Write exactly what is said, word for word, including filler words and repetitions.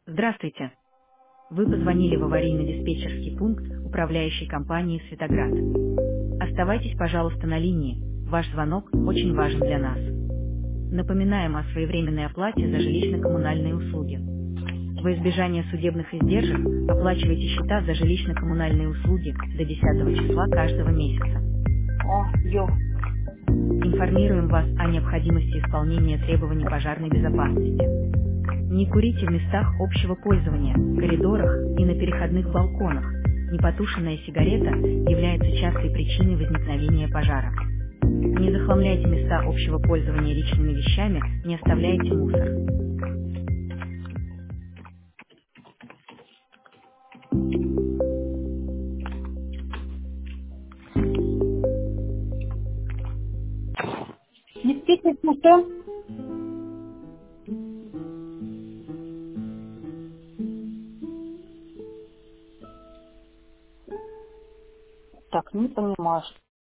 Здравствуйте. Вы позвонили в аварийно-диспетчерский пункт управляющей компании «Светоград». Оставайтесь, пожалуйста, на линии. Ваш звонок очень важен для нас. Напоминаем о своевременной оплате за жилищно-коммунальные услуги. Во избежание судебных издержек оплачивайте счета за жилищно-коммунальные услуги до десятого числа каждого месяца. О, ё. Информируем вас о необходимости исполнения требований пожарной безопасности. Не курите в местах общего пользования, коридорах и на переходных балконах. Непотушенная сигарета является частой причиной возникновения пожара. Не захламляйте места общего пользования личными вещами, не оставляйте мусор. Действительно, что? Так, не понимаю.